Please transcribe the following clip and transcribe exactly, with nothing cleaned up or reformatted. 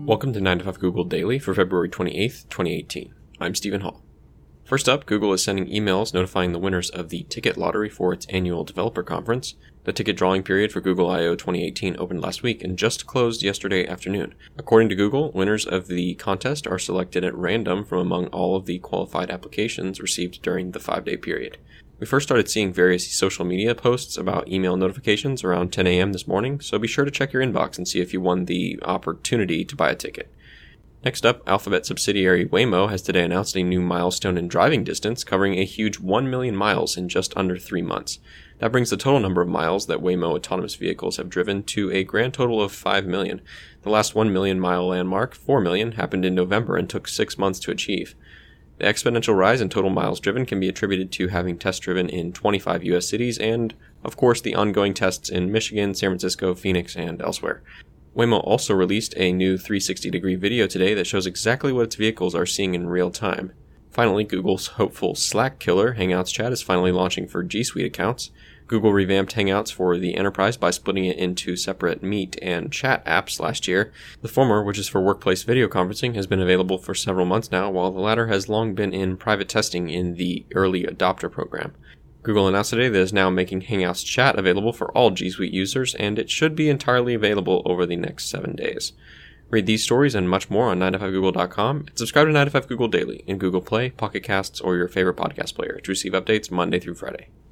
Welcome to nine to five Google Daily for February twenty-eighth, twenty eighteen. I'm Stephen Hall. First up, Google is sending emails notifying the winners of the ticket lottery for its annual developer conference. The ticket drawing period for Google I O twenty eighteen opened last week and just closed yesterday afternoon. According to Google, winners of the contest are selected at random from among all of the qualified applications received during the five-day period. We first started seeing various social media posts about email notifications around ten a.m. this morning, so be sure to check your inbox and see if you won the opportunity to buy a ticket. Next up, Alphabet subsidiary Waymo has today announced a new milestone in driving distance, covering a huge one million miles in just under three months. That brings the total number of miles that Waymo autonomous vehicles have driven to a grand total of five million. The last one million mile landmark, four million, happened in November and took six months to achieve. The exponential rise in total miles driven can be attributed to having test driven in twenty-five U S cities and, of course, the ongoing tests in Michigan, San Francisco, Phoenix, and elsewhere. Waymo also released a new three sixty degree video today that shows exactly what its vehicles are seeing in real time. Finally, Google's hopeful Slack killer, Hangouts Chat, is finally launching for G Suite accounts. Google revamped Hangouts for the enterprise by splitting it into separate Meet and Chat apps last year. The former, which is for workplace video conferencing, has been available for several months now, while the latter has long been in private testing in the early adopter program. Google announced today that it is now making Hangouts Chat available for all G Suite users, and it should be entirely available over the next seven days. Read these stories and much more on nine to five google dot com, and subscribe to nine to five Google Daily in Google Play, Pocket Casts, or your favorite podcast player to receive updates Monday through Friday.